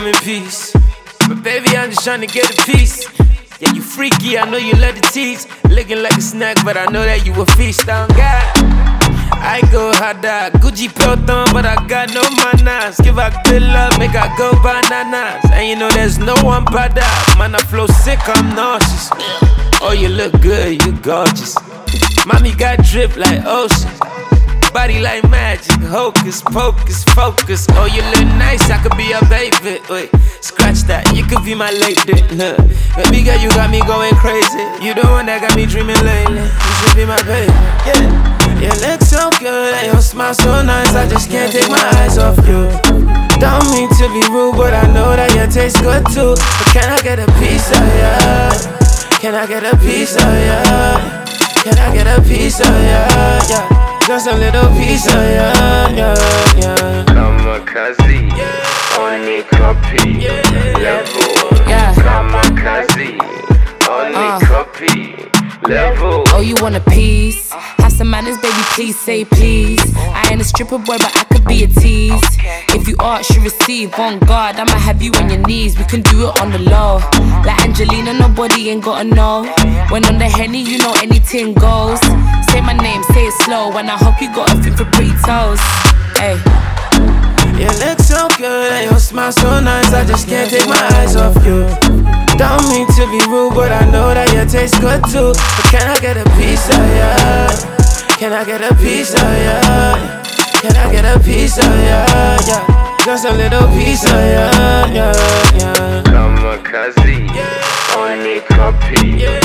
come in peace. But baby, I'm just trying to get a piece. Yeah, you freaky, I know you love the tease. Looking like a snack, but I know that you a feast on God. I go harder, Gucci Pelton, but I got no manners. Give her good love, make her go bananas. And you know there's no one better. Man, I flow sick, I'm nauseous. Oh, you look good, you gorgeous. Mommy got drip like ocean. Body like magic, hocus pocus, focus. Oh, you look nice, I could be your baby. Wait, scratch that, you could be my lady. Look, baby girl, you got me going crazy. You the one that got me dreaming lately. You should be my baby. Yeah, you look so good and your smile so nice. I just can't take my eyes off you. Don't mean to be rude, but I know that you taste good too. But can I get a piece of ya? Can I get a piece of ya? Can I get a piece of ya? Yeah. Just a little piece of ya, yeah, yeah. Kamikaze, only copy, level. Kamikaze, only copy, level. Oh, you want a piece? Have some manners, baby, please say please. I ain't a stripper boy, but I could be a tease. If you ask, you receive. On guard, I'ma have you on your knees. We can do it on the low. Like Angelina, nobody ain't gotta know. When on the Henny, you know anything goes. Say my name, say it slow. And I hope you got a thing for pretty toes. Hey. You look so good and your smile so nice. I just can't take my eyes off you. Don't mean to be rude, but I know that you taste good too. But can I get a piece of ya? Can I get a piece of ya? Can I get a piece of ya? Yeah. Just a little piece of ya, yeah, yeah. Kamikaze, only copy,